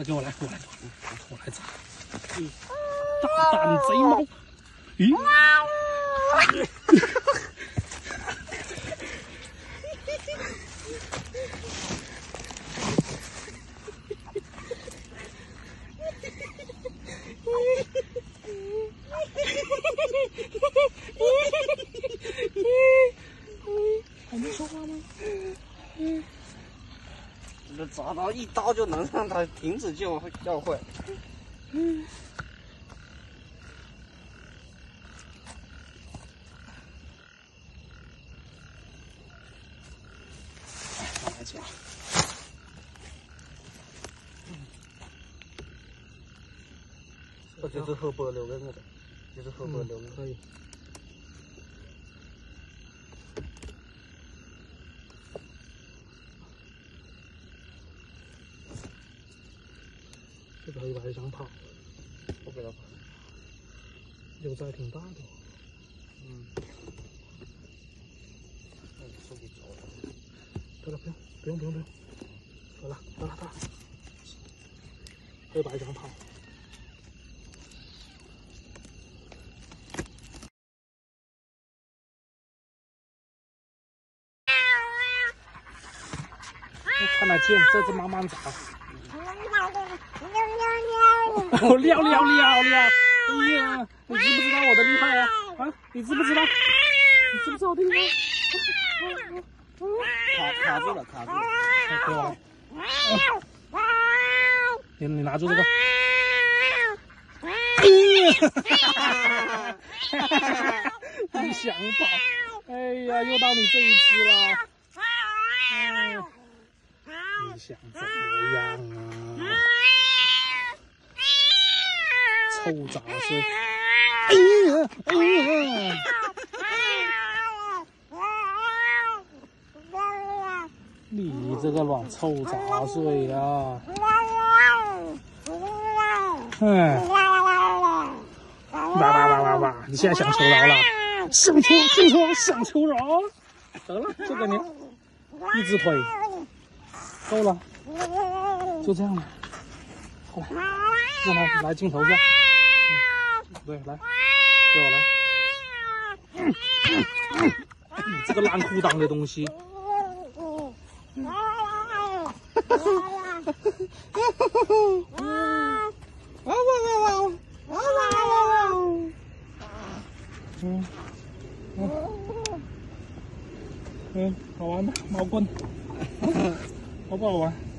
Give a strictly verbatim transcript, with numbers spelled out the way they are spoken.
来，给我来，给我来，我来抓。大胆贼猫！咦？还没说话吗？嗯。 这抓到一刀就能让它停止叫叫唤。嗯。 上来讲。 我就是后背留个那个，就是后背留个。 可以。 这个可以把它想跑， 我给它跑， 油子还挺大的。 嗯。那你手给着了。 得了，不用，不用，不用，不用。得了，得了，得了。可以把它想跑。看得见，这只慢慢找。 哦，撩撩撩撩！哎呀，你知不知道我的厉害啊？啊，你知不知道？你知不知道我的厉害？ 卡卡住了，卡住了。 给我来。你你拿住这个。你想跑？哎呀，又到你这一只了。哎，你想怎么样啊？ 臭杂碎！哎呀，哎呀！你这个软臭杂碎呀！哎，哇哇哇哇哇！你现在想求饶了？想求想求想求饶？得了，就给你一只腿，够了，就这样了。好，让他来镜头下。 对，来，给我来！嗯嗯嗯、你这个烂裤裆的东西！嗯嗯嗯，好玩吗？毛棍，好不好玩？